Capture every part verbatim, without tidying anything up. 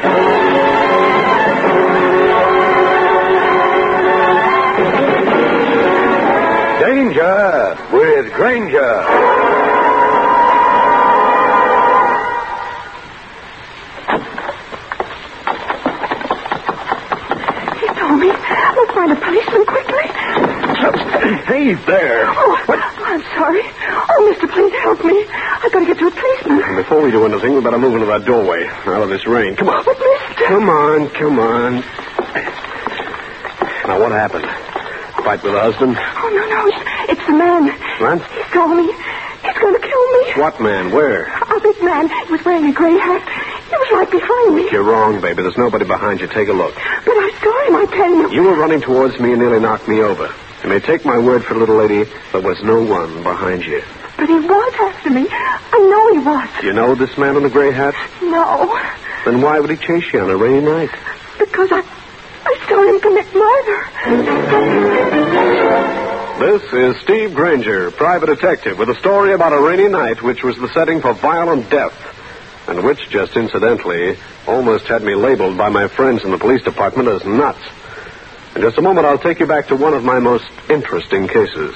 Danger with Granger. He saw me. Let's find a policeman quickly. Hey there. Oh, what? I'm sorry. Oh, mister, please help me. I've got to get to a policeman. Before we do anything, we better move into that doorway. Out of this rain. Come on. But, mister... Come on, come on. Now, what happened? Fight with the husband? Oh, no, no. It's, it's the man. Man? He saw me. He's going to kill me. What man? Where? A big man. He was wearing a gray hat. He was right behind me. You're wrong, baby. There's nobody behind you. Take a look. But I saw him, I tell you. You were running towards me and nearly knocked me over. You may take my word for it, little lady, there was no one behind you. But he was after me. I know he was. Do you know this man in the gray hat? No. Then why would he chase you on a rainy night? Because I... I saw him commit murder. This is Steve Granger, private detective, with a story about a rainy night which was the setting for violent death, and which, just incidentally, almost had me labeled by my friends in the police department as nuts. In just a moment, I'll take you back to one of my most interesting cases.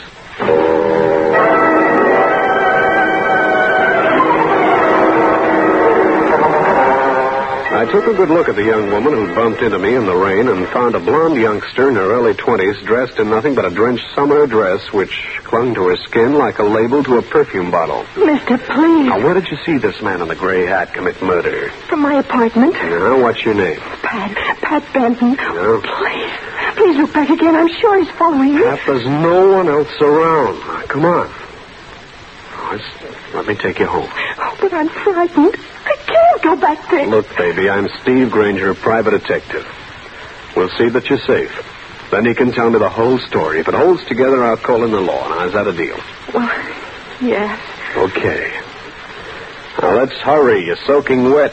I took a good look at the young woman who bumped into me in the rain and found a blonde youngster in her early twenties dressed in nothing but a drenched summer dress which clung to her skin like a label to a perfume bottle. Mister, please. Now, where did you see this man in the gray hat commit murder? From my apartment. Now, what's your name? Pat. Pat Benton. No. Please. Please look back again. I'm sure he's following me. Pat, there's no one else around. Now, come on. Oh, let's, let me take you home. Oh, but I'm frightened. I can't go back there. Look, baby, I'm Steve Granger, private detective. We'll see that you're safe. Then you can tell me the whole story. If it holds together, I'll call in the law. Now, is that a deal? Well, yes. Okay. Now, let's hurry. You're soaking wet.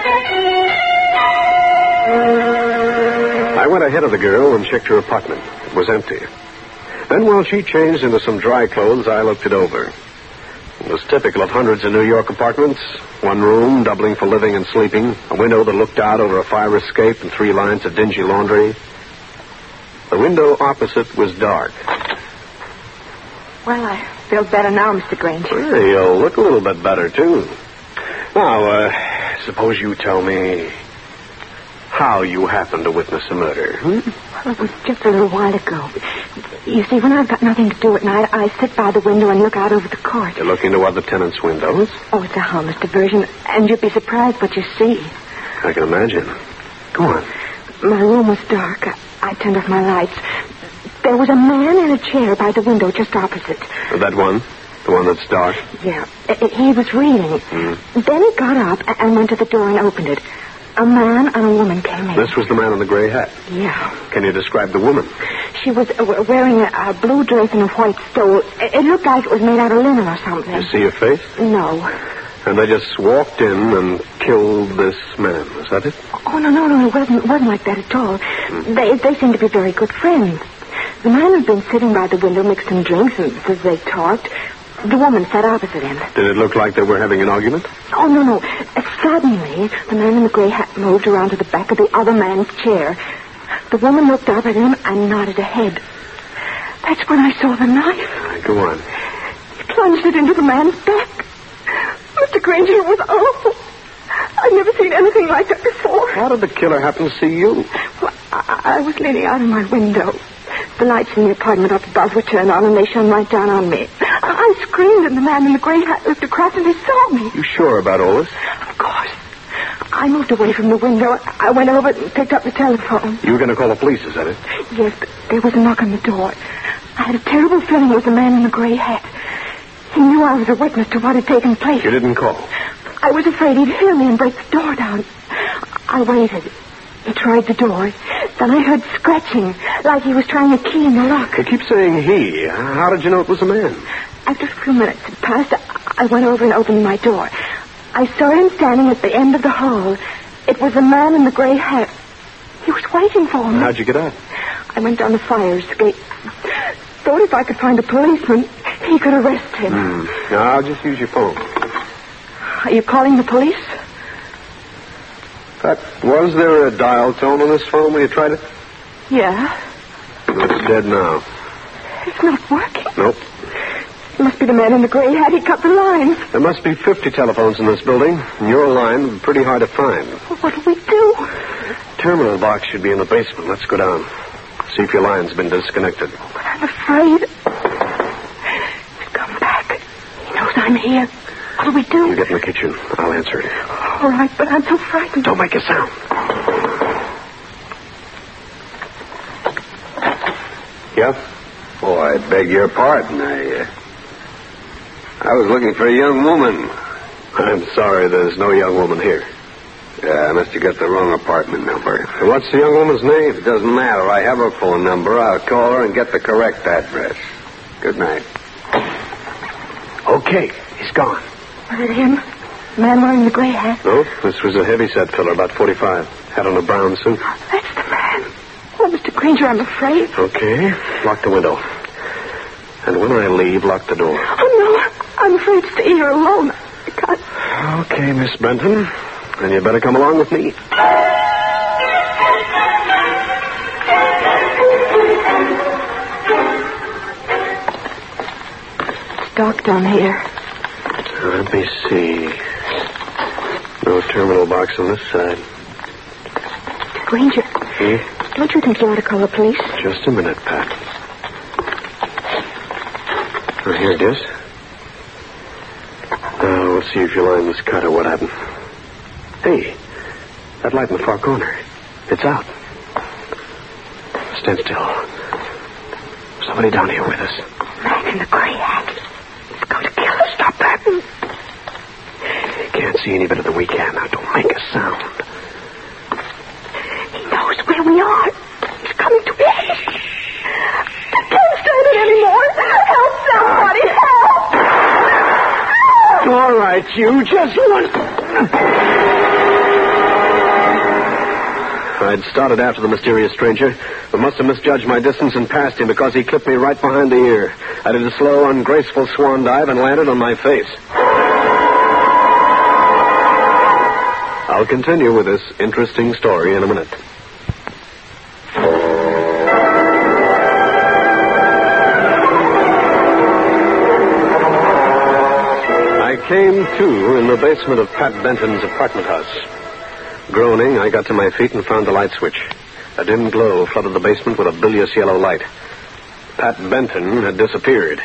I went ahead of the girl and checked her apartment. It was empty. Then, while she changed into some dry clothes, I looked it over. It was typical of hundreds of New York apartments. One room, doubling for living and sleeping. A window that looked out over a fire escape and three lines of dingy laundry. The window opposite was dark. Well, I feel better now, Mister Granger. Well, you'll look a little bit better, too. Now, uh, suppose you tell me how you happened to witness a murder, hmm? Well, it was just a little while ago. You see, when I've got nothing to do at night, I sit by the window and look out over the court. You look into other tenants' windows? Oh, it's a harmless diversion, and you'd be surprised what you see. I can imagine. Go on. My room was dark. I, I turned off my lights. There was a man in a chair by the window just opposite. That one? The one that's dark? Yeah. He was reading. Mm. Then he got up and went to the door and opened it. A man and a woman came in. This was the man in the gray hat? Yeah. Can you describe the woman? She was uh, wearing a, a blue dress and a white stole. It, it looked like it was made out of linen or something. You see her face? No. And they just walked in and killed this man. Is that it? Oh, no, no, no. It wasn't, wasn't like that at all. Mm. They, they seemed to be very good friends. The man had been sitting by the window mixing drinks, and as they talked, the woman sat opposite him. Did it look like they were having an argument? Oh, no, no. Suddenly, the man in the gray hat moved around to the back of the other man's chair. The woman looked up at him and nodded her head. That's when I saw the knife. Right, go on. He plunged it into the man's back. Mister Granger, it was awful. I've never seen anything like that before. How did the killer happen to see you? Well, I, I was leaning out of my window. The lights in the apartment up above were turned on, and they shone right down on me. I, I screamed, and the man in the gray hat looked across, and he saw me. You sure about all this? Of course. I moved away from the window. I went over and picked up the telephone. You were going to call the police, is that it? Yes, but there was a knock on the door. I had a terrible feeling it was the man in the gray hat. He knew I was a witness to what had taken place. You didn't call? I was afraid he'd hear me and break the door down. I waited. He tried the door. Then I heard scratching, like he was trying a key in the lock. You keep saying he. How did you know it was a man? After a few minutes had passed, I went over and opened my door. I saw him standing at the end of the hall. It was a man in the gray hat. He was waiting for me. How'd you get out? I went down the fire escape. Thought if I could find a policeman, he could arrest him. Mm. No, I'll just use your phone. Are you calling the police? Pat, was there a dial tone on this phone when you tried it? Yeah. It's dead now. It's not working. Nope. It must be the man in the gray hat. He cut the lines. There must be fifty telephones in this building, and your line would be pretty hard to find. Well, what'll we do? Terminal box should be in the basement. Let's go down. See if your line's been disconnected. But I'm afraid. He's come back. He knows I'm here. What'll we do? You get in the kitchen. I'll answer it. All right, but I'm so frightened. Don't make a sound. Yeah? Oh, I beg your pardon. I, uh, I was looking for a young woman. I'm sorry, there's no young woman here. Yeah, I must have got the wrong apartment number. What's the young woman's name? It doesn't matter. I have her phone number. I'll call her and get the correct address. Good night. Okay, he's gone. Was it him? The man wearing the gray hat? No, this was a heavy-set fella, about forty-five. Had on a brown suit. That's the man. Oh, Mister Granger, I'm afraid. Okay, lock the window. And when I leave, lock the door. Oh, no. I'm afraid to stay here alone. I can't. Okay, Miss Benton. Then you better come along with me. It's dark down here. Let me see. No terminal box on this side. Granger, Hmm? don't you think you ought to call the police? Just a minute, Pat. Oh, here it is. Now, we'll see if your line was cut or what happened. Hey, that light in the far corner. It's out. Stand still. Somebody down here with us. Man in the gray hat. He's going to kill us. Stop that. Can't see any better than we can. Now, don't make a sound. He knows where we are. He's coming to us. I can't stand it anymore. Help somebody. Help. All right, you. Just one. I'd started after the mysterious stranger, but must have misjudged my distance and passed him because he clipped me right behind the ear. I did a slow, ungraceful swan dive and landed on my face. I'll continue with this interesting story in a minute. I came to in the basement of Pat Benton's apartment house. Groaning, I got to my feet and found the light switch. A dim glow flooded the basement with a bilious yellow light. Pat Benton had disappeared.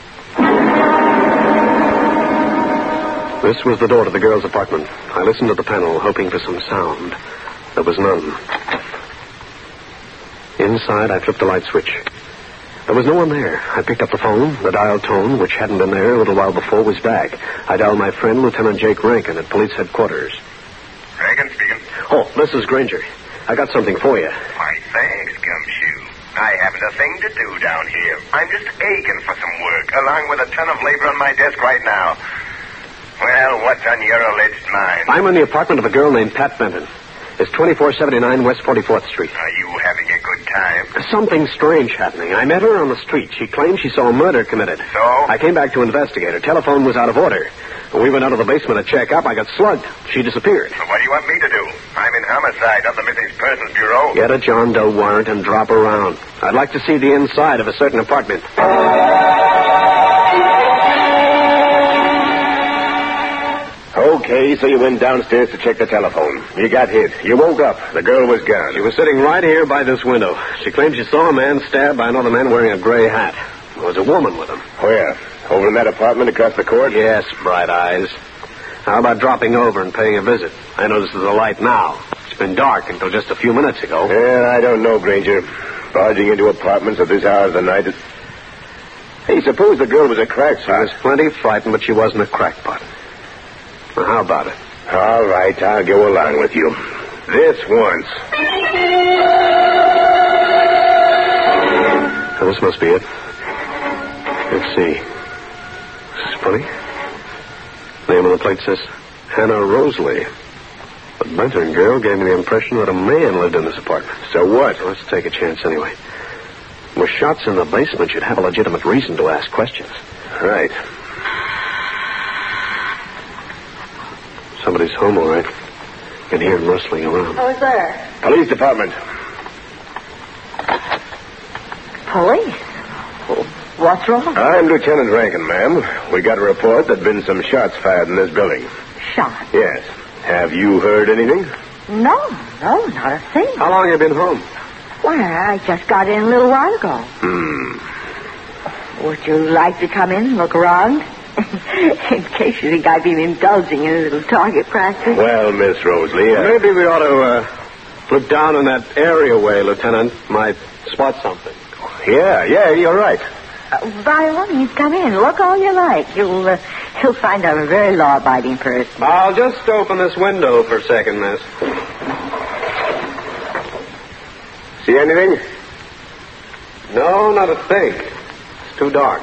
This was the door to the girl's apartment. I listened to the panel, hoping for some sound. There was none. Inside, I flipped the light switch. There was no one there. I picked up the phone. The dial tone, which hadn't been there a little while before, was back. I dialed my friend, Lieutenant Jake Rankin, at police headquarters. Rankin speaking. Oh, Missus Granger. I got something for you. Why, thanks, Gumshoe. I haven't a thing to do down here. I'm just aching for some work, along with a ton of labor on my desk right now. Well, what's on your alleged mind? I'm in the apartment of a girl named Pat Benton. It's twenty-four seventy-nine West forty-fourth Street. Are you having a good time? Something strange happening. I met her on the street. She claimed she saw a murder committed. So? I came back to investigate. Her telephone was out of order. When we went out of the basement to check up, I got slugged. She disappeared. So what do you want me to do? I'm in homicide, not the Missing Persons Bureau. Get a John Doe warrant and drop around. I'd like to see the inside of a certain apartment. Okay, so you went downstairs to check the telephone. You got hit. You woke up. The girl was gone. She was sitting right here by this window. She claimed she saw a man stabbed by another man wearing a gray hat. There was a woman with him. Where? Over in that apartment across the court? Yes, bright eyes. How about dropping over and paying a visit? I notice there's a light now. It's been dark until just a few minutes ago. Yeah, I don't know, Granger. Barging into apartments at this hour of the night. Is... Hey, suppose the girl was a crackpot. She was plenty frightened, but she wasn't a crackpot. Well, how about it? All right, I'll go along with you. This once. Now, this must be it. Let's see. This is funny. Name on the plate says Hannah Rosalie. The Benton girl gave me the impression that a man lived in this apartment. So what? Let's take a chance anyway. With shots in the basement, you'd have a legitimate reason to ask questions. Right. Somebody's home, all right. You can hear him rustling around. Who's there? Police department. Police? What's wrong? I'm Lieutenant Rankin, ma'am. We got a report there'd been some shots fired in this building. Shot? Yes. Have you heard anything? No, no, not a thing. How long have you been home? Why, I just got in a little while ago. Hmm. Would you like to come in and look around? In case you think I've been indulging in a little target practice. Well, Miss Rosalie, uh, Maybe we ought to uh, look down in that areaway, Lieutenant. Might spot something. yeah, yeah, you're right. Uh, by all means, come in. Look all you like. You'll, uh, you'll find I'm a very law-abiding person. I'll just open this window for a second, miss. See anything? No, not a thing. It's too dark.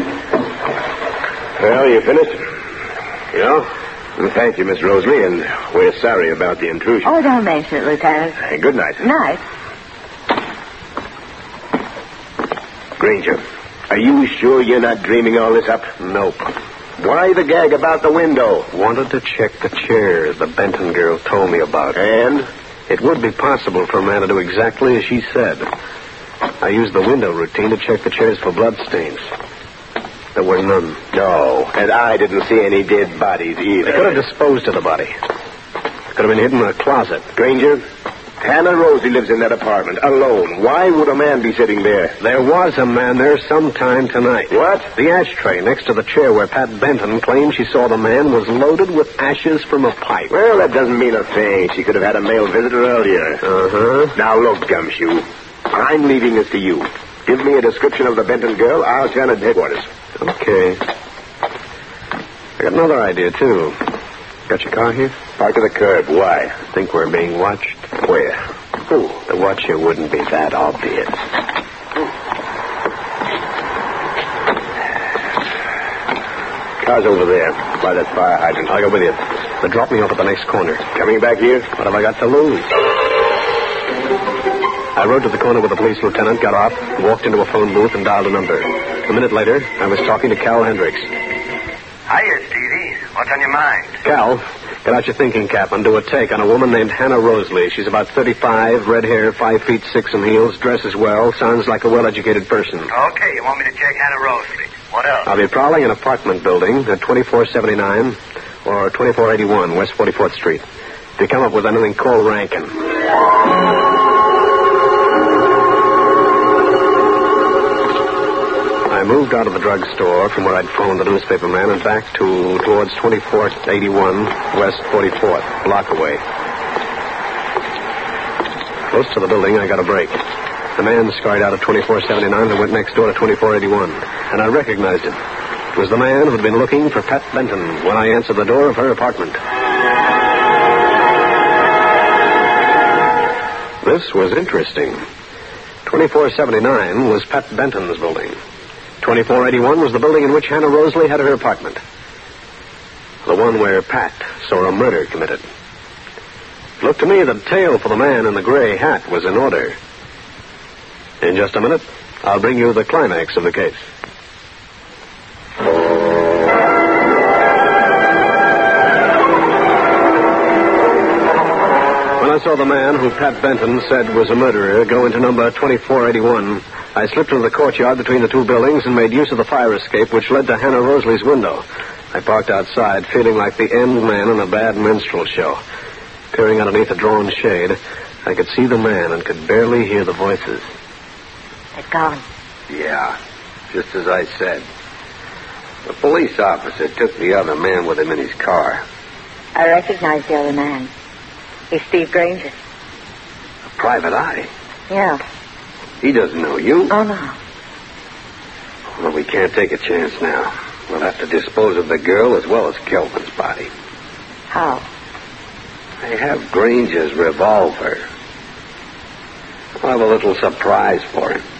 Well, you finished? Yeah? Well, thank you, Miss Rosalie, and we're sorry about the intrusion. Oh, don't mention it, Lieutenant. Hey, good night. Night. Granger, are you sure you're not dreaming all this up? Nope. Why the gag about the window? Wanted to check the chairs the Benton girl told me about. And? It would be possible for a man to do exactly as she said. I used the window routine to check the chairs for bloodstains. There were none. No, and I didn't see any dead bodies either. They could have disposed of the body. Could have been hidden in a closet. Granger, Hannah Rosie lives in that apartment, alone. Why would a man be sitting there? There was a man there sometime tonight. What? The ashtray next to the chair where Pat Benton claimed she saw the man was loaded with ashes from a pipe. Well, that doesn't mean a thing. She could have had a male visitor earlier. Uh-huh. Now, look, Gumshoe. I'm leaving this to you. Give me a description of the Benton girl. I'll send it to headquarters. Okay. I got another idea, too. Got your car here? Park to the curb. Why? Think we're being watched? Where? Who? The watcher wouldn't be that obvious. Car's over there, by that fire hydrant. I'll go with you. But drop me off at the next corner. Coming back here? What have I got to lose? I rode to the corner with the police lieutenant, got off, walked into a phone booth, and dialed a number. A minute later, I was talking to Cal Hendricks. Hiya, Stevie. What's on your mind? Cal, get out your thinking cap and do a take on a woman named Hannah Rosalie. She's about thirty-five, red hair, five feet six in heels, dresses well, sounds like a well-educated person. Okay, you want me to check Hannah Rosalie. What else? I'll be prowling an apartment building at twenty-four seventy-nine or twenty-four eighty-one West forty-fourth Street. If you come up with anything, call Rankin. I moved out of the drugstore from where I'd phoned the newspaper man and back to towards twenty-four eighty-one West forty-fourth, a block away. Close to the building, I got a break. The man scurried out of twenty-four seventy-nine and went next door to twenty-four eighty-one, and I recognized him. It was the man who'd been looking for Pat Benton when I answered the door of her apartment. This was interesting. twenty-four seventy-nine was Pat Benton's building. twenty-four eighty-one was the building in which Hannah Rosalie had her apartment. The one where Pat saw a murder committed. It looked to me that the tale for the man in the gray hat was in order. In just a minute, I'll bring you the climax of the case. When I saw the man who Pat Benton said was a murderer go into number twenty-four eighty-one, I slipped into the courtyard between the two buildings and made use of the fire escape which led to Hannah Rosalie's window. I parked outside, feeling like the end man in a bad minstrel show. Peering underneath a drawn shade, I could see the man and could barely hear the voices. They're gone. Yeah, just as I said. The police officer took the other man with him in his car. I recognize the other man. He's Steve Granger. A private eye. Yeah. He doesn't know you. Oh, no. Well, we can't take a chance now. We'll have to dispose of the girl as well as Kelvin's body. How? I have Granger's revolver. I'll have a little surprise for him.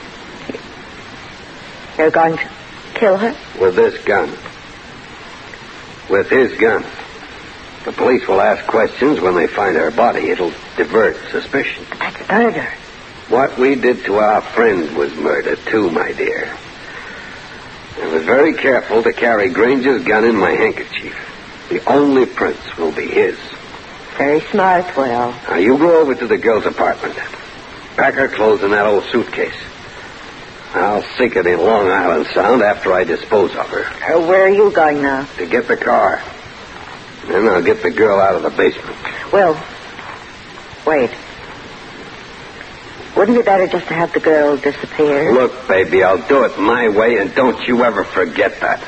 You're going to kill her? With this gun. With his gun. The police will ask questions when they find her body. It'll divert suspicion. But that's murder. What we did to our friend was murder, too, my dear. I was very careful to carry Granger's gun in my handkerchief. The only prints will be his. Very smart, Will. Now, you go over to the girl's apartment. Pack her clothes in that old suitcase. I'll sink it in Long Island Sound after I dispose of her. Uh, where are you going now? To get the car. Then I'll get the girl out of the basement. Will, wait. Wouldn't it be better just to have the girl disappear? Look, baby, I'll do it my way, and don't you ever forget that.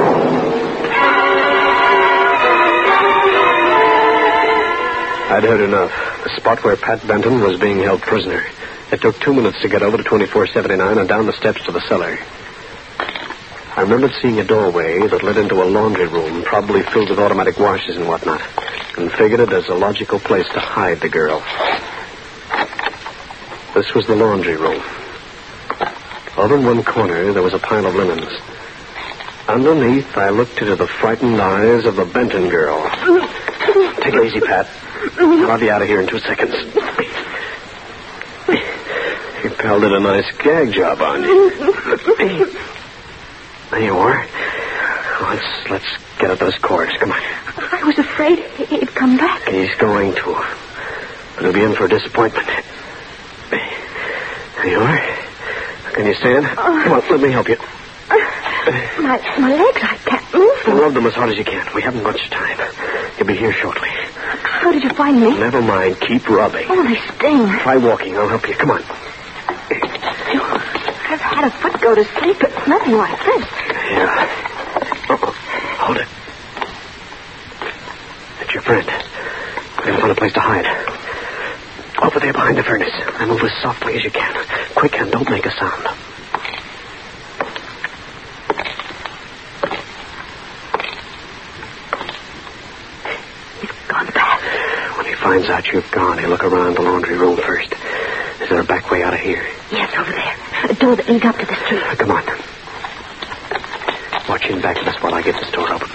I'd heard enough. The spot where Pat Benton was being held prisoner. It took two minutes to get over to twenty-four seventy-nine and down the steps to the cellar. I remembered seeing a doorway that led into a laundry room, probably filled with automatic washes and whatnot, and figured it as a logical place to hide the girl. This was the laundry room. Over in one corner, there was a pile of linens. Underneath, I looked into the frightened eyes of the Benton girl. Take it easy, Pat. I'll be out of here in two seconds. You pal did a nice gag job on you. There you are. Let's, let's get at those cords. Come on. I was afraid he'd come back. He's going to. But he'll be in for a disappointment. There you are. Can you stand? Uh, Come on, let me help you. My, my legs, I can't move them. Rub them as hard as you can. We haven't much time. You'll be here shortly. How did you find me? Never mind. Keep rubbing. Oh, they sting. Try walking. I'll help you. Come on. I've had a foot go to sleep, but nothing like this. Yeah. Uh-oh. Hold it. That's your friend. We're going to find a place to hide. Over there behind the furnace. And move as softly as you can. Quick, and don't make a sound. He's gone back. When he finds out you've gone, he'll look around the laundry room first. Is there a back way out of here? Yes, over there. A door that leads up to the street. Come on. Watch in back of us while I get this door open.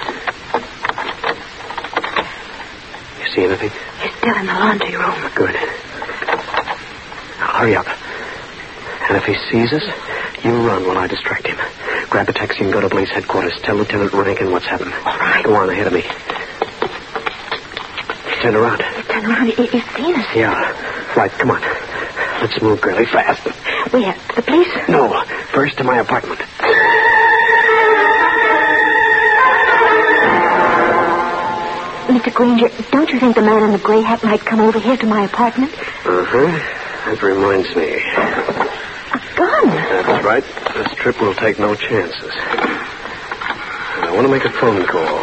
You see anything? He's still in the laundry room. Good. Now, hurry up. And if he sees us, you run while I distract him. Grab a taxi and go to police headquarters. Tell Lieutenant Rankin what's happened. All right. Go on ahead of me. Turn around. Turn around. He, he's seen us. Yeah. Right, come on. Let's move, girlie, fast. Where? The police? No. First to my apartment. Mister Granger, don't you think the man in the gray hat might come over here to my apartment? Uh-huh. That reminds me. A gun? That's right. This trip will take no chances. And I want to make a phone call.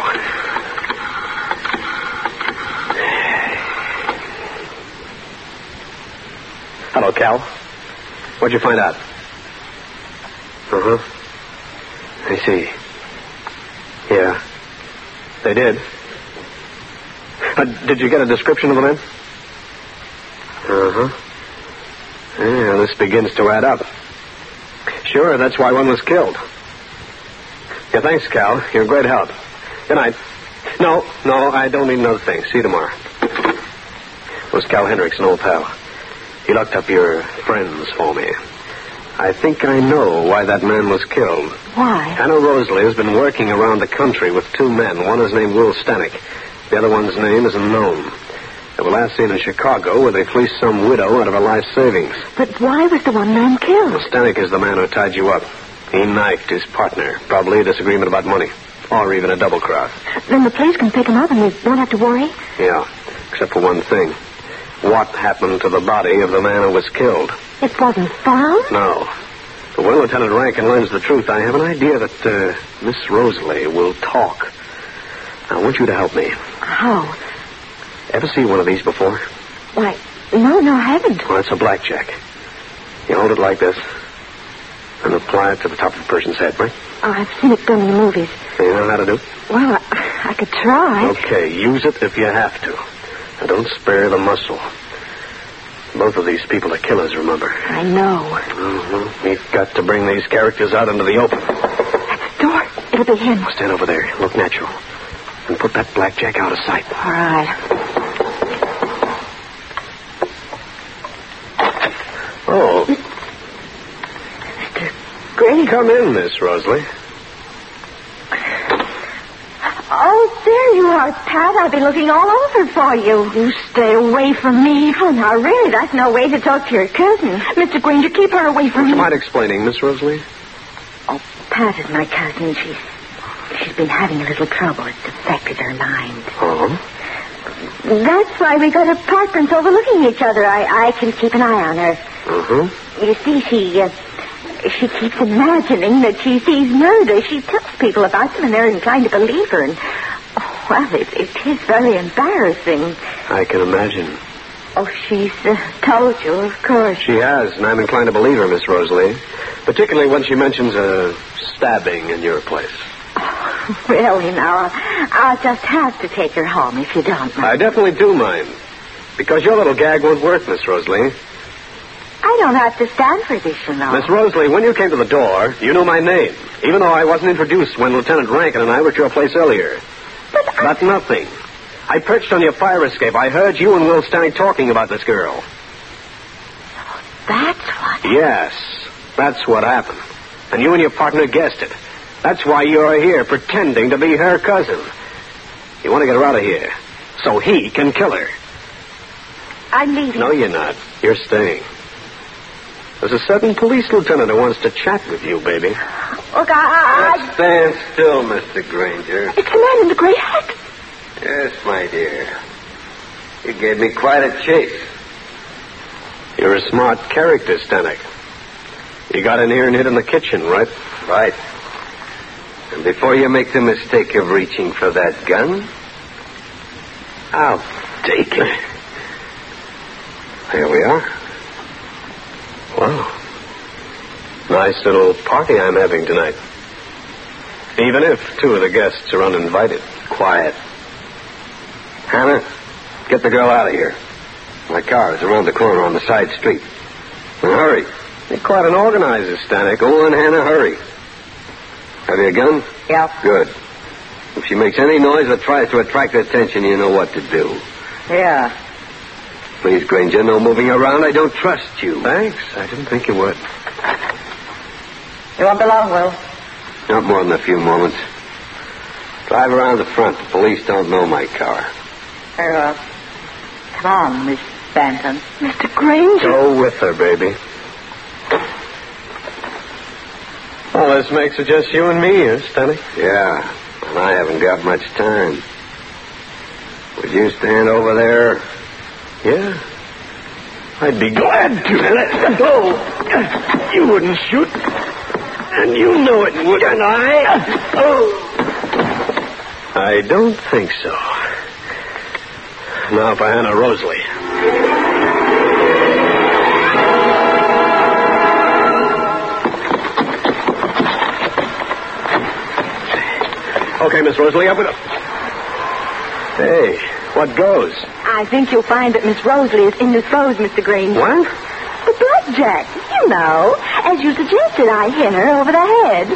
Hello, Cal. What'd you find out? Uh-huh. I see. Yeah. They did. Uh, did you get a description of the men? Uh-huh. Yeah, this begins to add up. Sure, that's why one was killed. Yeah, thanks, Cal. You're a great help. Good night. No, no, I don't need another thing. See you tomorrow. It was Cal Hendricks, an old pal. He looked up your friends for me. I think I know why that man was killed. Why? Anna Rosalie has been working around the country with two men. One is named Will Stanek. The other one's name is unknown. They were last seen in Chicago, where they fleeced some widow out of her life savings. But why was the one man killed? Well, Stanek is the man who tied you up. He knifed his partner. Probably a disagreement about money. Or even a double cross. Then the police can pick him up and we won't have to worry? Yeah, except for one thing. What happened to the body of the man who was killed? It wasn't found? No. But when Lieutenant Rankin learns the truth, I have an idea that uh, Miss Rosalie will talk. I want you to help me. How? Ever see one of these before? Why, no, no, I haven't. Well, it's a blackjack. You hold it like this, and apply it to the top of a person's head, right? Oh, I've seen it done in the movies. You know how to do? Well, I, I could try. Okay, use it if you have to. And don't spare the muscle. Both of these people are killers, remember? I know. Mm-hmm. We've got to bring these characters out into the open. That's the door. It'll be him. Stand over there. Look natural. And put that blackjack out of sight. All right. Oh. Mister Granger. Come in, Miss Rosalie. Oh, there you are, Why, Pat, I've been looking all over for you. You stay away from me. Oh, now, really, that's no way to talk to your cousin. Mister Granger, keep her away from Would you me. mind explaining, Miss Rosalie? Oh, Pat is my cousin. She's she's been having a little trouble. It's affected her mind. Oh? That's why we got apartments overlooking each other. I, I can keep an eye on her. Mm-hmm. You see, she, uh, she keeps imagining that she sees murder. She tells people about them, and they're inclined to believe her. And, oh, well, it, it is very embarrassing. I can imagine. Oh, she's uh, told you, of course. She has, and I'm inclined to believe her, Miss Rosalie. Particularly when she mentions a stabbing in your place. Oh, really, now, I'll, I'll just have to take her home if you don't mind. I definitely do mind. Because your little gag won't work, Miss Rosalie. I don't have to stand for this, you know. Miss Rosalie, when you came to the door, you knew my name. Even though I wasn't introduced when Lieutenant Rankin and I were at your place earlier. But I... But nothing. I perched on your fire escape. I heard you and Will Stanley talking about this girl. That's what... Yes, that's what happened. And you and your partner guessed it. That's why you're here, pretending to be her cousin. You want to get her out of here, so he can kill her. I'm leaving. No, you're not. You're staying. There's a certain police lieutenant who wants to chat with you, baby. Look, I... I... Now stand still, Mister Granger. It's the man in the gray hat. Yes, my dear. You gave me quite a chase. You're a smart character, Stanek. You got in here and hid in the kitchen, right? Right. And before you make the mistake of reaching for that gun, I'll take it. Here we are. Wow. Nice little party I'm having tonight. Even if two of the guests are uninvited. Quiet. Hannah, get the girl out of here. My car is around the corner on the side street. And hurry. You're quite an organizer, Stanek. Go on, Hannah, hurry. Have you a gun? Yeah. Good. If she makes any noise or tries to attract attention, you know what to do. Yeah. Please, Granger, no moving around. I don't trust you. Thanks. I didn't think you would. You won't be long, Will. Not more than a few moments. Drive around the front. The police don't know my car. Very well. Come on, Miss Bantam. Mister Granger. Go with her, baby. Well, this makes it just you and me here, Stanley. Yeah, and I haven't got much time. Would you stand over there? Yeah. I'd be glad to. Let go. You wouldn't shoot. And you know it, wouldn't I? Oh. I don't think so. Now for Hannah Rosalie. Okay, Miss Rosalie, up with it. Hey, what goes? I think you'll find that Miss Rosalie is indisposed, Mister Granger. What? The blackjack, you know. As you suggested, I hit her over the head.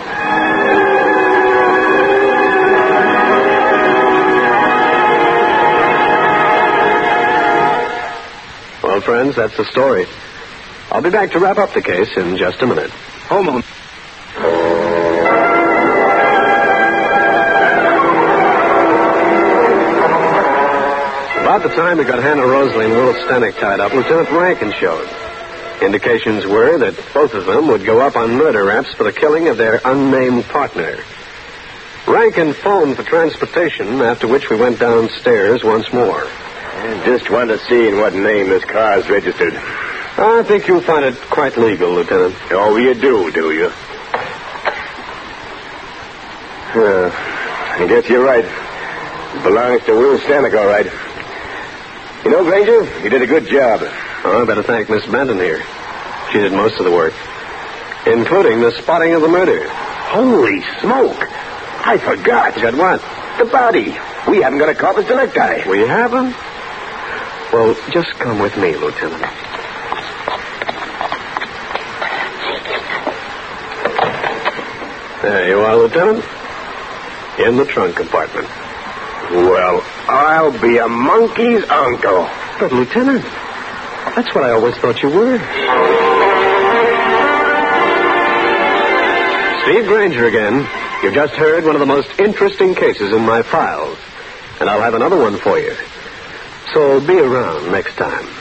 Well, friends, that's the story. I'll be back to wrap up the case in just a minute. Hold on. About the time we got Hannah Rosalie and Will Stanek tied up, Lieutenant Rankin showed. Indications were that both of them would go up on murder raps for the killing of their unnamed partner. Rankin phoned for transportation, after which we went downstairs once more. I just want to see in what name this car's registered. I think you'll find it quite legal, Lieutenant. Oh, you do, do you? Uh, I guess you're right. It belongs to Will Stanek, all right. You know, Granger, you did a good job. Oh, I better thank Miss Benton here. She did most of the work, including the spotting of the murder. Holy smoke! I forgot. Got what? The body. We haven't got a corpus delicti. We haven't? Well, just come with me, Lieutenant. There you are, Lieutenant. In the trunk compartment. Well, I'll be a monkey's uncle. But, Lieutenant, that's what I always thought you were. Steve Granger again. You've just heard one of the most interesting cases in my files. and I'll have another one for you. So be around next time.